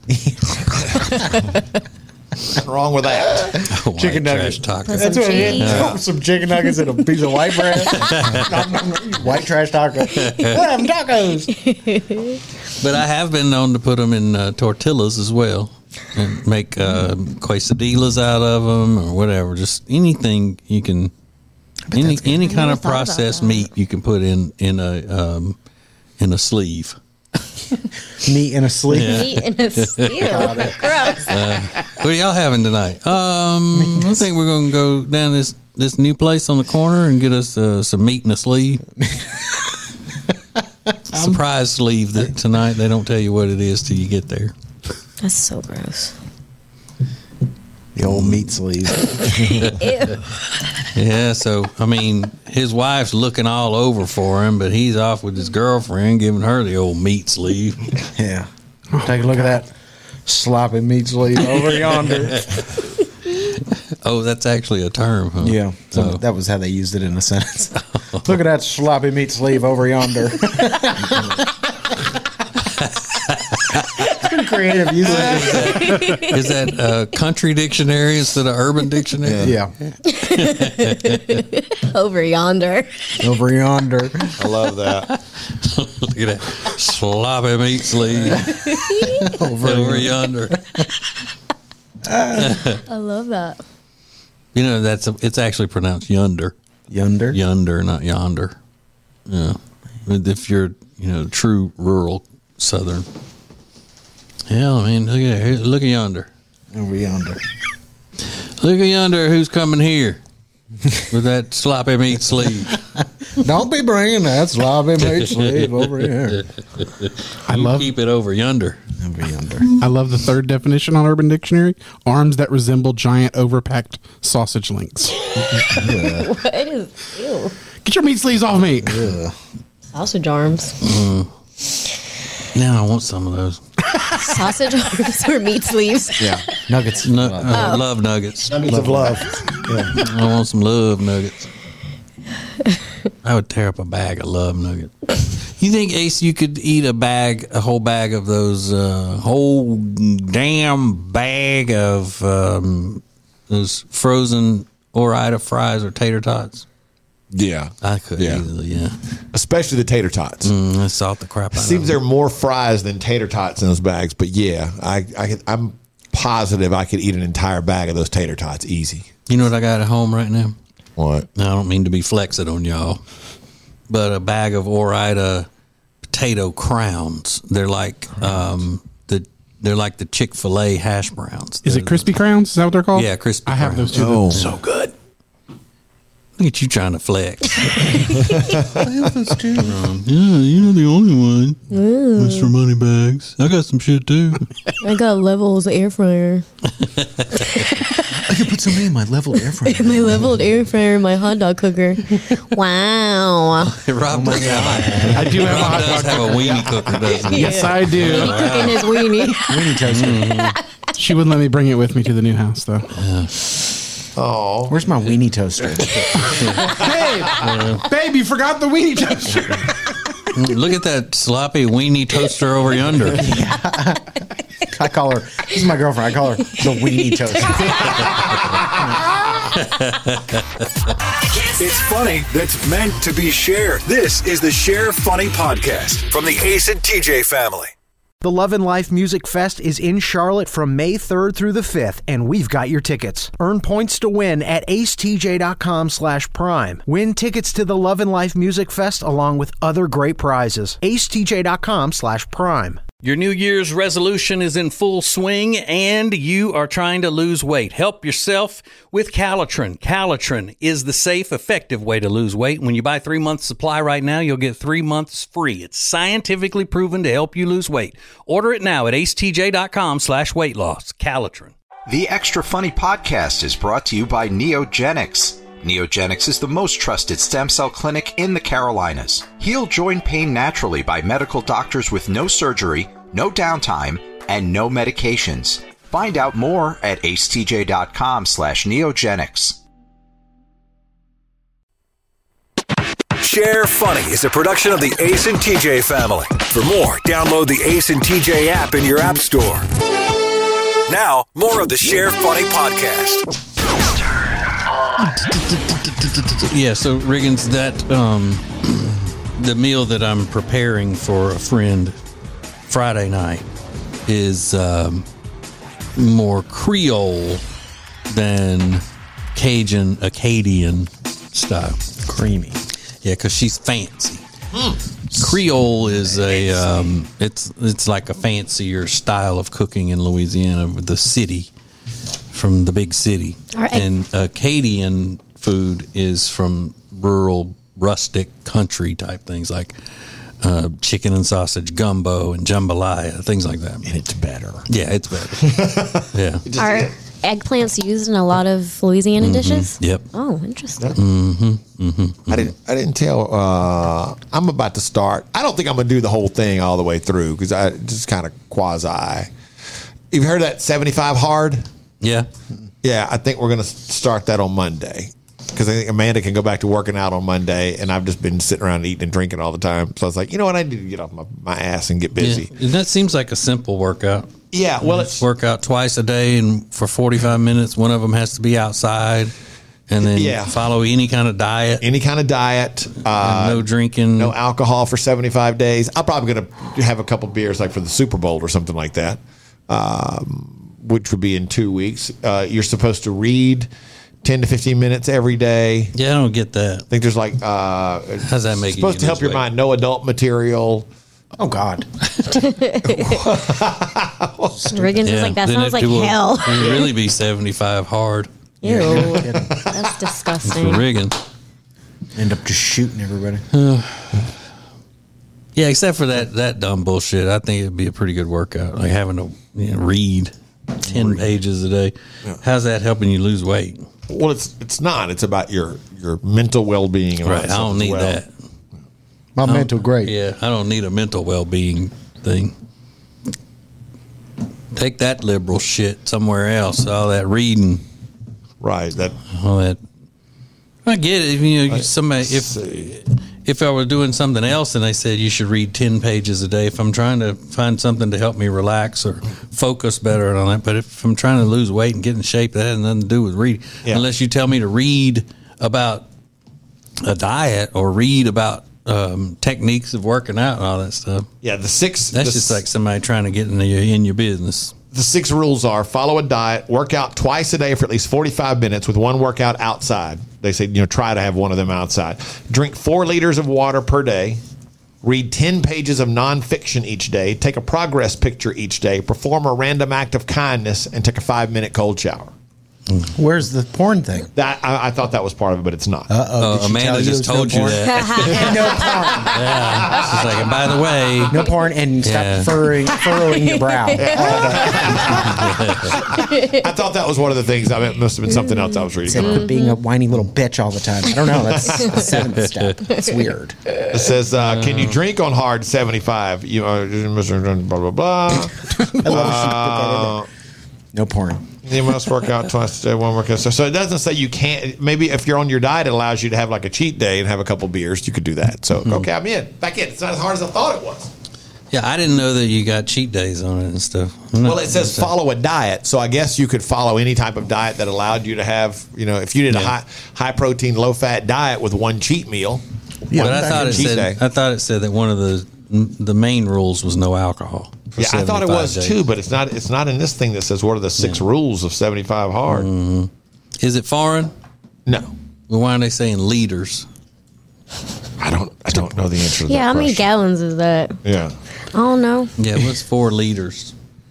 Nothing wrong with that. White Chicken trash nuggets. taco. Put some cheese. Yeah. Some chicken nuggets and a piece of white bread. White trash taco. We're having tacos. But I have been known to put them in uh, tortillas as well, and make uh, quesadillas out of them or whatever. Just anything you can, any any kind never of thought about processed that. meat you can put in in a um, in a sleeve. Meat in a sleeve. Yeah. Meat in a stew. Gross. What are y'all having tonight? Um, I think we're going to go down this this new place on the corner and get us uh, some meat in a sleeve. Surprise sleeve that tonight. They don't tell you what it is till you get there. That's so gross. The old meat sleeve. Ew. Yeah, so I mean, his wife's looking all over for him, but he's off with his girlfriend, giving her the old meat sleeve. Yeah. Take a look at that sloppy meat sleeve over yonder. Oh, that's actually a term, huh? Yeah. So Oh. that was how they used it in a sentence. Look at that sloppy meat sleeve over yonder. It's pretty creative using it. Is that uh, country dictionary instead of urban dictionary? Yeah. Over yonder. Over yonder. I love that. Look at that sloppy meat sleeve over, over yonder. I love that. You know, that's a, it's actually pronounced yonder. Yonder? Yonder, not yonder. Yeah. If you're, you know, true rural Southern. Hell, I mean, look at here, look at yonder. Over yonder. Look at yonder. Who's coming here with that sloppy meat sleeve? Don't be bringing that sloppy meat sleeve over here. I You love keep it over yonder. Over yonder. I love the third definition on Urban Dictionary: arms that resemble giant overpacked sausage links. What is ew? Get your meat sleeves off me. Sausage arms. Now I want some of those. Sausage arms or meat sleeves? Yeah. Nuggets. No, uh, Love nuggets. Nuggets of love. I want some love nuggets. I would tear up a bag of love nuggets. You think, Ace, you could eat a bag, a whole bag of those, uh, whole damn bag of um, those frozen Ore-Ida fries or tater tots? Yeah. I could Yeah. easily, yeah. Especially the tater tots. Mm, I salt the crap out Seems of there them. are more fries than tater tots in those bags, but yeah, I, I could, I'm positive I could eat an entire bag of those tater tots easy. You know what I got at home right now? What? I don't mean to be flexing on y'all, but a bag of Ore-Ida potato crowns. They're like um, the They're like the Chick-fil-A hash browns. Is it Crispy Crowns? Is that what they're called? Yeah, Crispy I have Crowns. those too. Oh, so good. Look at you trying to flex. I have those too. Um, yeah, you're not the only one. Ooh. Mister Moneybags. I got some shit too. I got Levels air fryer. I can put something in my leveled air fryer. My leveled air fryer, my hot dog cooker. Wow. Rob does I do have a hot does dog have a cooker. weenie cooker, doesn't he? Yes, I do. He cooking his weenie. Weenie toaster. Mm-hmm. She wouldn't let me bring it with me to the new house, though. Oh, Where's my weenie toaster? Babe, babe, you forgot the weenie toaster. Look at that sloppy weenie toaster over yonder. I call her. This is my girlfriend. I call her the weenie toaster. It's funny that's meant to be shared. This is the Share Funny Podcast from the Ace and T J family. The Love and Life Music Fest is in Charlotte from May third through the fifth, and we've got your tickets. Earn points to win at acetj.com slash prime. Win tickets to the Love and Life Music Fest along with other great prizes. acetj.com slash prime. Your New Year's resolution is in full swing and you are trying to lose weight. Help yourself with Calitrin. Calitrin is the safe, effective way to lose weight. When you buy three months supply right now, you'll get three months free. It's scientifically proven to help you lose weight. Order it now at acetj.com slash weight loss. Calitrin. The Extra Funny Podcast is brought to you by Neogenics. Neogenics is the most trusted stem cell clinic in the Carolinas. Heal joint pain naturally by medical doctors with no surgery, no downtime, and no medications. Find out more at acetj.com slash neogenics. Share Funny is a production of the Ace and T J family. For more, download the Ace and T J app in your app store. Now, more of the Share Funny Podcast. Yeah, so Riggins, that um, the meal that I'm preparing for a friend Friday night is um, more Creole than Cajun, Acadian style. Creamy. Yeah, because she's fancy. Mm. Creole is a um, it's it's like a fancier style of cooking in Louisiana, with the city, from the big city, Right. and Acadian food is from rural, rustic, country type things like uh, chicken and sausage gumbo and jambalaya, things like that. And it's better. Yeah, it's better. Yeah. Are eggplants used in a lot of Louisiana dishes? Yep. Oh, interesting. Mm-hmm. Mm-hmm. I didn't. I didn't tell. Uh, I'm about to start. I don't think I'm going to do the whole thing all the way through because I just kind of quasi. You've heard that seventy-five hard? Yeah. Yeah, I think we're going to start that on Monday because I think Amanda can go back to working out on Monday, and I've just been sitting around eating and drinking all the time. So I was like, you know what, I need to get off my, my ass and get busy. Yeah. And that seems like a simple workout. Yeah, well, it's work out twice a day and for forty-five minutes. One of them has to be outside, and then Yeah. follow any kind of diet. any kind of diet, uh, no drinking, no alcohol for seventy-five days. I'm probably going to have a couple beers like for the Super Bowl or something like that, um, which would be in two weeks. Uh, you're supposed to read ten to fifteen minutes every day. Yeah, I don't get that. I think there's like uh, How's that make you supposed to help lose your weight? mind. No adult material. Oh God. Riggins is like, that then sounds it like will- hell. It would really be seventy-five hard. Ew. kidding. That's That's disgusting. for rigging. End up just shooting everybody. Yeah, except for that that dumb bullshit. I think it'd be a pretty good workout, like having to you know, read ten pages a day. How's that helping you lose weight? Well, it's it's not. It's about your your mental well being. Right. I don't need that. My mental great. Yeah, I don't need a mental well-being thing. Take that liberal shit somewhere else. All that reading, Right. That all that. I get it. If, you know, somebody if if I were doing something else and they said you should read ten pages a day, if I'm trying to find something to help me relax or focus better and all that, but if I'm trying to lose weight and get in shape, that has nothing to do with reading. Yeah. Unless you tell me to read about a diet or read about um, techniques of working out and all that stuff. yeah. The six. That's the, just like somebody trying to get in, the, in your business. the six rules are: follow a diet, work out twice a day for at least forty-five minutes, with one workout outside. They say you know try to have one of them outside. Drink four liters of water per day. Read ten pages of nonfiction each day. Take a progress picture each day. Perform a random act of kindness and take a five-minute cold shower. Where's the porn thing? That I, I thought that was part of it, but it's not. Uh oh. Oh, Amanda just told you that. No porn. Yeah. She's like, and by the way, no porn, and stop Yeah. furrowing, furrowing your brow. I thought that was one of the things. I mean, it must have been something else I was reading. Instead of being a whiny little bitch all the time. I don't know. That's the seventh step. It's weird. It says, uh, "Can you drink on hard seventy-five?" You uh, blah blah blah. I love Uh, no porn. You must work out twice a day, one workout. So, so it doesn't say you can't. Maybe if you're on your diet, it allows you to have like a cheat day and have a couple beers. You could do that. So okay, I'm in. Back in. It's not as hard as I thought it was. yeah, I didn't know that you got cheat days on it and stuff. I'm not- Well, it says follow a diet, so I guess you could follow any type of diet that allowed you to have. You know, if you did a Yeah. high high protein, low fat diet with one cheat meal. Yeah, one but I thought it cheat said day. I thought it said that one of the the main rules was no alcohol. for Yeah, I thought it seventy-five was days. too, but it's not. It's not in this thing that says what are the six rules of seventy-five hard. Mhm. Is it foreign? No. Well, why are they saying liters? I don't. I don't know the answer to Yeah, that how many question. gallons is that? Yeah. I don't know. Yeah, what's four liters?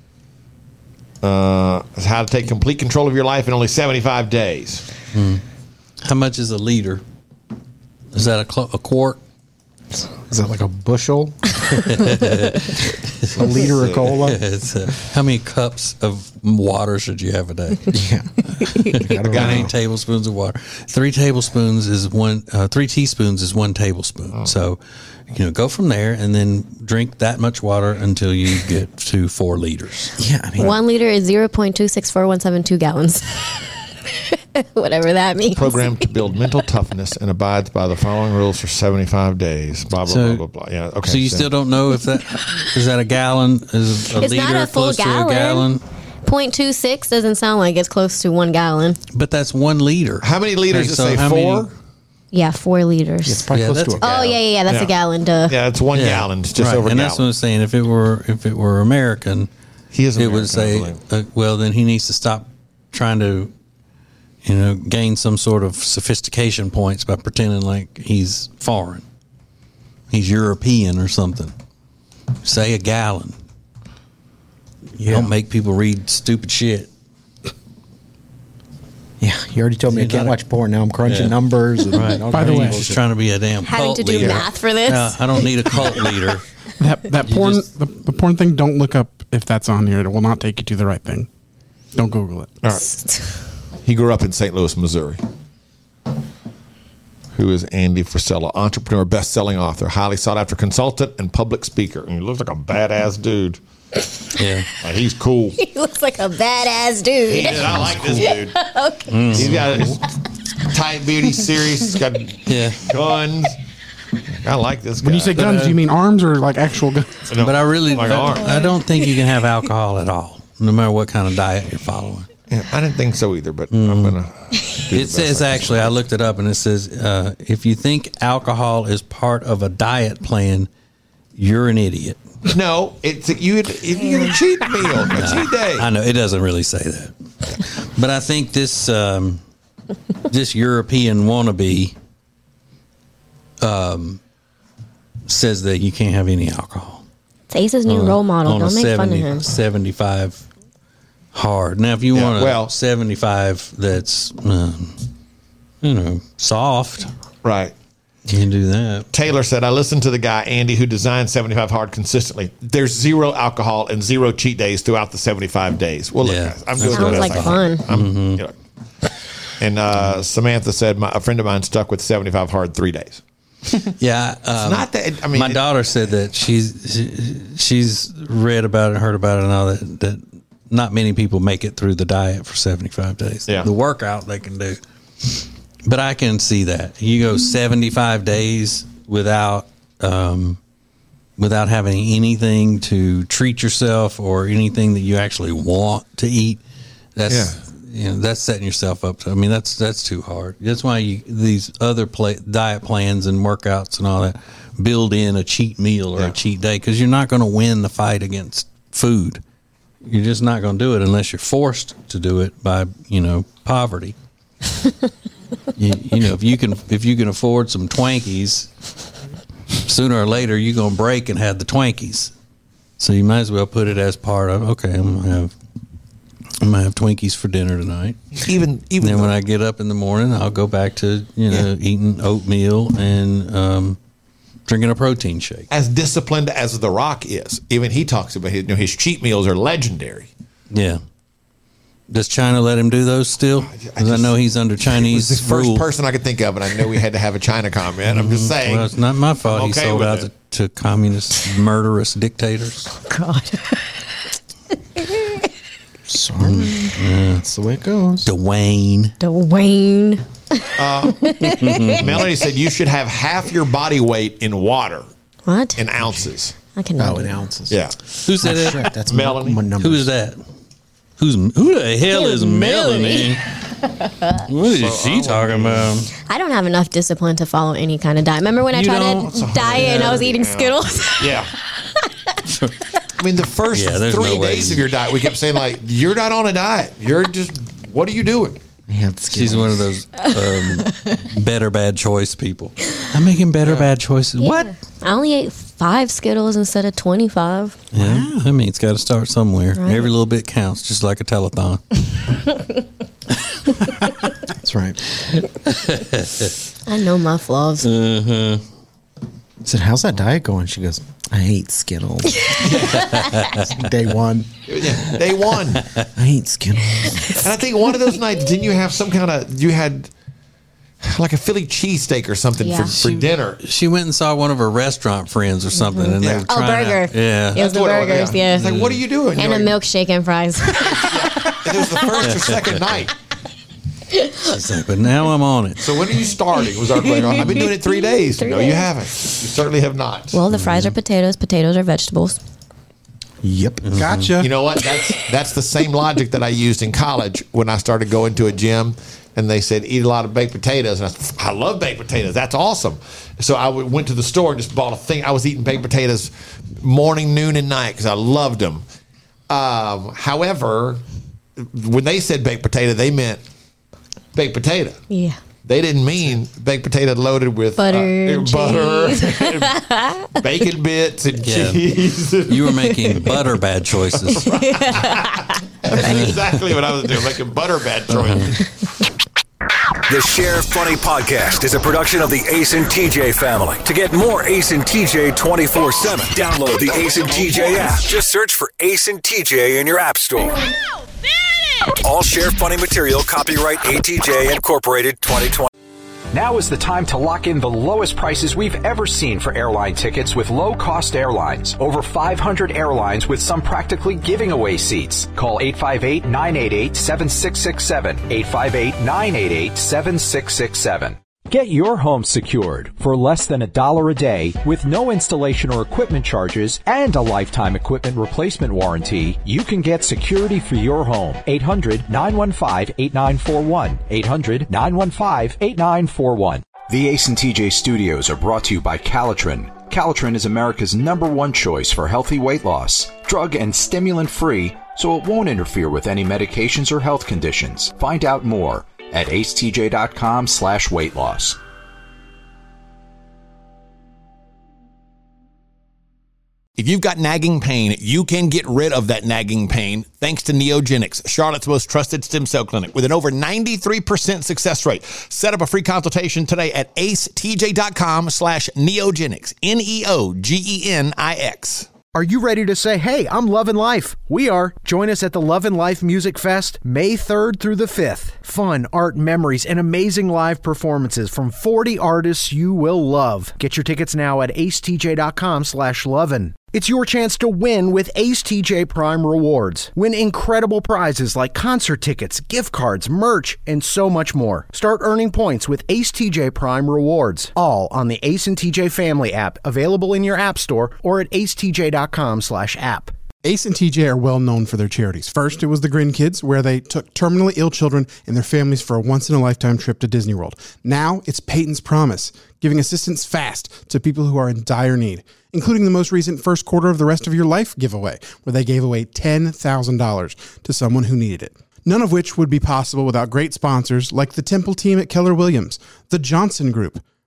Uh, how to take complete control of your life in only seventy-five days. Hmm. How much is a liter? Is that a, cl- a quart? Is that like a bushel? A liter of cola? It's, uh, how many cups of water should you have a day? Yeah. I don't How many know. tablespoons of water? Three tablespoons is one. Uh, three teaspoons is one tablespoon. Oh. So, you know, go from there and then drink that much water until you get to four liters. Yeah, I mean, One liter is zero point two six four one seven two gallons. Whatever that means. Programmed to build mental toughness and abides by the following rules for seventy-five days. Blah blah So- blah blah blah. Yeah. Okay. So you still don't know if that is that a gallon? Is a It's liter not a full close gallon. to a gallon? point two six doesn't sound like it's close to one gallon. But that's one liter. How many liters Okay, does so it say? how Four. many- Yeah, four liters. it's probably Yeah, close that's to a oh, gallon. yeah, yeah, yeah. That's Yeah. a gallon. Duh. Yeah, it's one Yeah. gallon. It's just Right, over a and gallon. that's what I'm saying. If it were if it were American, He is it would American, I say, uh, well, then he needs to stop trying to, you know, gain some sort of sophistication points by pretending like he's foreign. He's European or something. Say a gallon. Yeah. Don't make people read stupid shit. Yeah, you already told me I You can't gotta- watch porn. Now I'm crunching Yeah. numbers. And Right. all By the kinds way- of Just bullshit. trying to be a damn Having cult to do leader. math for this. Uh, I don't need a cult leader. That that You porn just- the, the porn thing. Don't look up if that's on here. It will not take you to the right thing. Don't Google it. All right. He grew up in Saint Louis, Missouri. Who is Andy Frisella? Entrepreneur, best-selling author, highly sought-after consultant, and public speaker. And he looks like a badass dude. Yeah. Like, he's cool. He looks like a badass dude. He is. I like this dude. He's got his tight beard. He's serious. He's got Yeah. guns. I like this guy. When you say guns, do you mean arms or like actual guns? No, But I really, like I, arms. I don't think you can have alcohol at all, no matter what kind of diet you're following. Yeah, I didn't think so either, but Mm. I'm gonna. do the It best says I can. actually, I looked it up, and it says uh, if you think alcohol is part of a diet plan, you're an idiot. No, it's you. You get a cheat meal, a cheat day. I know it doesn't really say that, but I think this um, this European wannabe um, says that you can't have any alcohol. It's Ace's new role model. On a Don't make fun of seventy, him. seventy-five hard. Now, if you Yeah, want a well- seventy-five that's um, you know soft, Right. you can do that. Taylor said, I listened to the guy, Andy, who designed seventy-five hard consistently. There's zero alcohol and zero cheat days throughout the seventy-five days. Well, look, Yeah. guys, I'm That doing the Sounds best like I can. fun. I'm, Mm-hmm. you know. And uh, Samantha said, my, a friend of mine stuck with seventy-five hard three days. Yeah, um, Not that, I mean, my it- daughter said that she's she, she's read about it, heard about it, and all that. That not many people make it through the diet for seventy-five days. Yeah. The workout they can do, but I can see that you go seventy-five days without um, without having anything to treat yourself or anything that you actually want to eat. That's Yeah. you know that's setting yourself up to, I mean that's that's too hard. That's why you these other play, diet plans and workouts and all that build in a cheat meal or Yeah. a cheat day, because you're not going to win the fight against food. You're just not going to do it unless you're forced to do it by you know poverty. you, you know if you can if you can afford some Twinkies, sooner or later you're gonna break and have the Twinkies. So you might as well put it as part of. Okay, I'm gonna have I'm gonna have Twinkies for dinner tonight. Even even then when I get up in the morning, I'll go back to you know yeah. eating oatmeal and um, drinking a protein shake. As disciplined as The Rock is, even he talks about his you know, his cheat meals are legendary. Yeah. Does China let him do those still? Because I, I know he's under Chinese the first rule. person I could think of, and I know we had to have a China comment. I'm just saying. Well, it's not my fault. I'm He okay sold with out it. to, to communist, murderous dictators. God. Sorry. Yeah. That's the way it goes. Dwayne. Dwayne. Uh, Melanie said you should have half your body weight in water. What? In ounces. I cannot. Oh, in ounces. Yeah. Who said Oh, that? shit, that's Melanie. my numbers. Who is that? Who's who the hell is Melanie? What is she talking about? I don't have enough discipline to follow any kind of diet. Remember when I You tried don't? to diet and I was eating Yeah. Skittles? Yeah. I mean, the first Yeah, there's three no way. days of your diet, we kept saying, like, you're not on a diet. You're just, what are you doing? Yeah, She's one of those um, better bad choice people. I'm making better bad choices. Yeah. What? I only ate five Skittles instead of twenty-five. Yeah, I mean, it's got to start somewhere. Right. Every little bit counts, just like a telethon. That's right. I know my flaws. Uh-huh. I said, how's that diet going? She goes, I hate Skittles. Day one. Yeah, day one. I hate Skittles. And I think one of those nights, didn't you have some kind of, you had like a Philly cheesesteak or something Yeah. for, for dinner? She went and saw one of her restaurant friends or something, and they Yeah. were Oh, trying burger. to, yeah. It was the what it was, burgers, yeah. yeah. It's like, what are you doing? And You're a like, milkshake and fries. It was the first or second night. She's like, but now I'm on it. So when are you starting? Was our question. I've been doing it three days. Three no, days. you haven't. You certainly have not. Well, the fries are potatoes. Potatoes are vegetables. Yep. Gotcha. You know what? That's that's the same logic that I used in college when I started going to a gym, and they said eat a lot of baked potatoes. And I said, I love baked potatoes. That's awesome. So I w- went to the store and just bought a thing. I was eating baked potatoes morning, noon, and night because I loved them. Um, however, when they said baked potato, they meant baked potato. Yeah. They didn't mean baked potato loaded with Butter, uh, butter, and bacon bits, and Yeah. cheese. You were making butter bad choices. That's exactly what I was doing, making butter bad choices. The Share Funny Podcast is a production of the Ace and T J family. To get more Ace and T J twenty-four seven, download the Ace and T J app. Just search for Ace and T J in your app store. All Share Funny material copyright A T J Incorporated twenty twenty. Now is the time to lock in the lowest prices we've ever seen for airline tickets with low-cost airlines. Over five hundred airlines with some practically giving away seats. Call eight five eight, nine eight eight, seven six six seven. eight five eight, nine eight eight, seven six six seven. Get your home secured for less than a dollar a day with no installation or equipment charges and a lifetime equipment replacement warranty. You can get security for your home. eight hundred, nine one five, eight nine four one. eight hundred, nine one five, eight nine four one. The Ace and T J studios are brought to you by Calitrin. Calitrin is America's number one choice for healthy weight loss. Drug and stimulant free, so it won't interfere with any medications or health conditions. Find out more at acetj.com slash weight loss. If you've got nagging pain, you can get rid of that nagging pain thanks to Neogenics, Charlotte's most trusted stem cell clinic with an over ninety-three percent success rate. Set up a free consultation today at acetj.com slash neogenics, N E O G E N I X. Are you ready to say, hey, I'm loving life? We are. Join us at the Love and Life Music Fest, May third through the fifth. Fun, art, memories, and amazing live performances from forty artists you will love. Get your tickets now at acetj.com slash lovin'. It's your chance to win with Ace T J Prime Rewards. Win incredible prizes like concert tickets, gift cards, merch, and so much more. Start earning points with Ace T J Prime Rewards. All on the Ace and T J Family app, available in your app store or at acetj.com slash app. Ace and T J are well known for their charities. First, it was the Grin Kids, where they took terminally ill children and their families for a once-in-a-lifetime trip to Disney World. Now, it's Peyton's Promise, giving assistance fast to people who are in dire need, including the most recent First Quarter of the Rest of Your Life giveaway, where they gave away ten thousand dollars to someone who needed it. None of which would be possible without great sponsors like the Temple team at Keller Williams, the Johnson Group,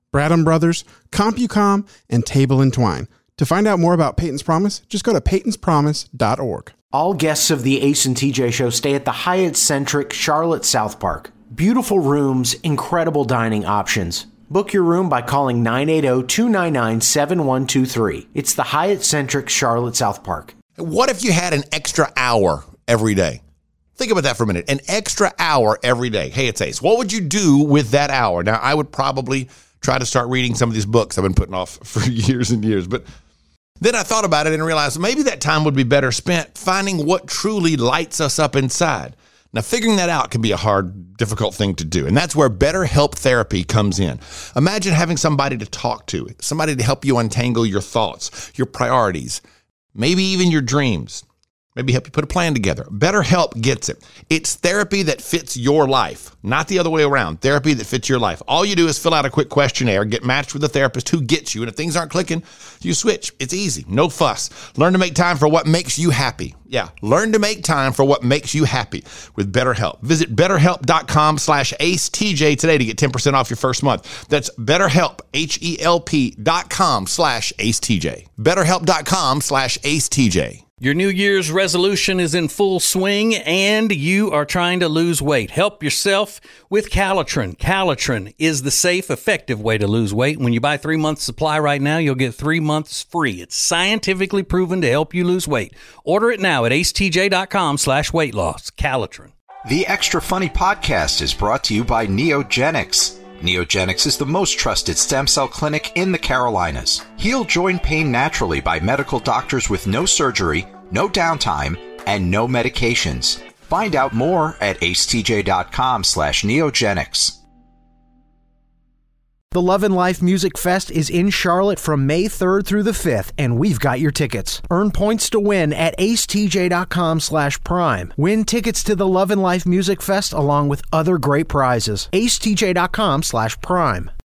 Bradham Brothers, CompuCom, and Table and Twine. To find out more about Peyton's Promise, just go to peytons promise dot org. All guests of the Ace and T J Show stay at the Hyatt-centric Charlotte South Park. Beautiful rooms, incredible dining options. Book your room by calling nine eight zero, two nine nine, seven one two three. It's the Hyatt-centric Charlotte South Park. What if you had an extra hour every day? Think about that for a minute. An extra hour every day. Hey, it's Ace. What would you do with that hour? Now, I would probably try to start reading some of these books I've been putting off for years and years. But then I thought about it and realized maybe that time would be better spent finding what truly lights us up inside. Now, figuring that out can be a hard, difficult thing to do. And that's where BetterHelp Therapy comes in. Imagine having somebody to talk to, somebody to help you untangle your thoughts, your priorities, maybe even your dreams. Maybe help you put a plan together. BetterHelp gets it. It's therapy that fits your life, not the other way around. Therapy that fits your life. All you do is fill out a quick questionnaire, get matched with a therapist who gets you, and if things aren't clicking, you switch. It's easy. No fuss. Learn to make time for what makes you happy. Yeah, learn to make time for what makes you happy with BetterHelp. Visit betterhelp.com slash AceTJ today to get ten percent off your first month. That's BetterHelp, H-E-L-P dot com slash AceTJ. BetterHelp.com slash AceTJ. Your New Year's resolution is in full swing and you are trying to lose weight. Help yourself with Calitrin. Calitrin is the safe, effective way to lose weight. When you buy three months supply right now, you'll get three months free. It's scientifically proven to help you lose weight. Order it now at acetj.com slash weight loss. Calitrin. The Extra Funny podcast is brought to you by Neogenics. Neogenics is the most trusted stem cell clinic in the Carolinas. Heal joint pain naturally by medical doctors with no surgery, no downtime, and no medications. Find out more at acetj.com slash neogenics. The Love and Life Music Fest is in Charlotte from May third through the fifth, and we've got your tickets. Earn points to win at acetj.com slash prime. Win tickets to the Love and Life Music Fest along with other great prizes. acetj.com slash prime.